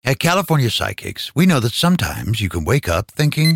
At California Psychics, we know that sometimes you can wake up thinking,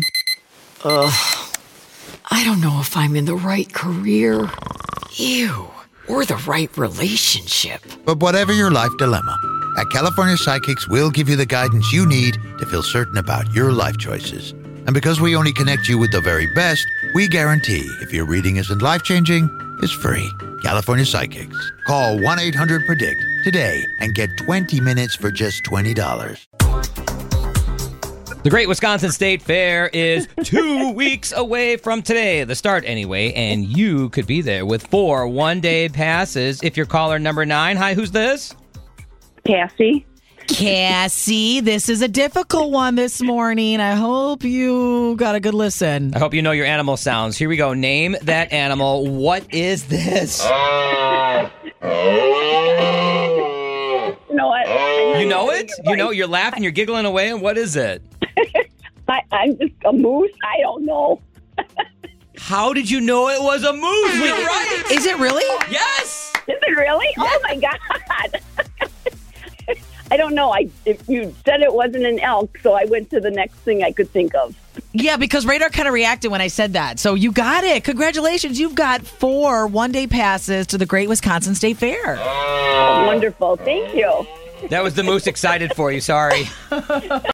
I don't know if I'm in the right career. Ew. Or the right relationship. but whatever your life dilemma, at California Psychics, we'll give you the guidance you need to feel certain about your life choices. And because we only connect you with the very best, we guarantee if your reading isn't life-changing, it's free. California Psychics. Call 1-800-PREDICT today and get 20 minutes for just $20. The Great Wisconsin State Fair is 2 weeks away from today, the start anyway, and you could be there with 4 one-day passes if you're caller number 9. Hi, who's this? Cassie. Cassie, this is a difficult one this morning. I hope you got a good listen. I hope you know your animal sounds. Here we go. Name that animal. What is this? You know what? You know it? You know, you're laughing, you're giggling away, and what is it? I'm just a moose. I don't know. How did you know it was a moose? You're right. Is it really? Yes. Is it really? Yeah. Oh, my God. I don't know. If you said it wasn't an elk, so I went to the next thing I could think of. Yeah, because Radar kind of reacted when I said that. So you got it. Congratulations. You've got 4 one-day passes to the Great Wisconsin State Fair. Oh, wonderful. Thank you. That was the moose excited for you. Sorry.